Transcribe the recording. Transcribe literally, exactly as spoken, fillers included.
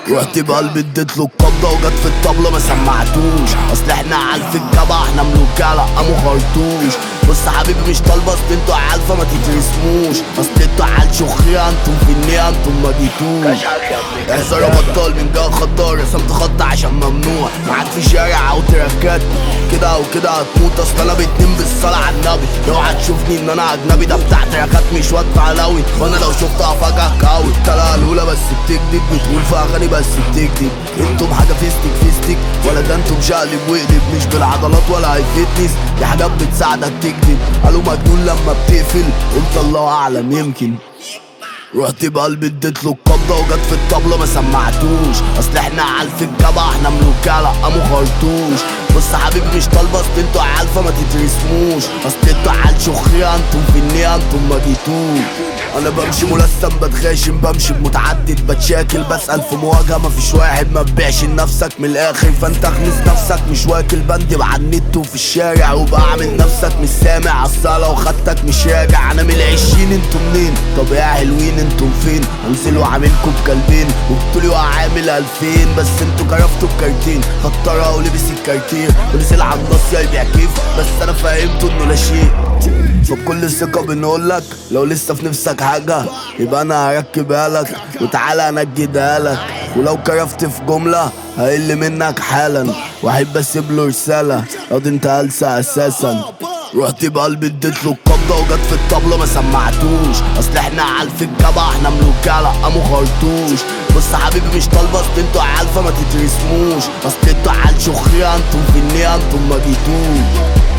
رحت بقلبي اديتله القبضة وجت في الطبلة ما سمعتوش. اصل احنا عيال في الجبع، احنا ملوك على قاموا خرطوش. بص حبيبي مش طالبة، اصل انتوا عيال فما تترسموش. اصل انتوا عيال شخية، انتم في النية انتم ما جيتوش. احذر يا بطال من جا خطار، رسمت خط عشان ممنوع معاك في شارع او تراكات كده او كده هتموت. اصل انا بتنم بالصلاة على النبي، اوعى تشوفني ان انا اجنبي. ده بتاع تراكات مش واد علوي، وانا لو شفتها افاجئك قوي. طلع الاولى بس بتكدب، بتقول في اغاني بس بتكدب. انتم حاجة فيستك فيستك ولا ده انتم شقلب وقلب. مش بالعضلات ولا هيفتنس، دي حاجات بتساعدك تكدب. قالوا مجنون لما بتقفل، قلت الله اعلم يمكن. رحت بقلبي اديتله القبضة وجت في الطبلة ما سمعتوش. اصل احنا عيال في الجبع، احنا ملوك على قاموا خرطوش. بص حبيبي مش طالبة، اصل انتوا عيال فما تترسموش. اصل انتوا عيال شخية، انتم في النية انتم ما جيتوش. انا بمشي ملثم بتغاشم، بمشي بمتعدد بتشاكل، بسأل في مواجهة مفيش واحد ما تبيعش لنفسك من الاخر. فانت اخلص نفسك مش واكل، بندب على النت وفي الشارع وبعمل نفسك مش سامع. اصل لو خدتك مش راجع، انا من العشرين انتوا منين؟ طب يا حلوين انتم فين؟ انزلوا عاملكوا بكلبين وبتقولوا عامل الفين. بس انتوا كرفتوا بكارتين، خطرة ولبس الكارتين ونزل على النص يبيع كيف. بس انا فهمته انه لا شيء. فبكل ثقة بنقولك لو لسه في نفسك حاجة يبقى انا هركبها لك وتعالى انجدها لك. ولو كرفت في جملة هقل منك حالا واحب اسيب له رسالة، قاضي انت هلسة اساسا. رحت بقلبي اديتله القبضة وجت في الطبلة ما سمعتوش. اصل احنا عيال في الجبع، احنا ملوك على قاموا خرطوش. بص حبيبي مش طالبة، اصل انتوا عيال فما تترسموش. اصل انتوا عيال شخية، انتم في النية انتم ما جيتوش.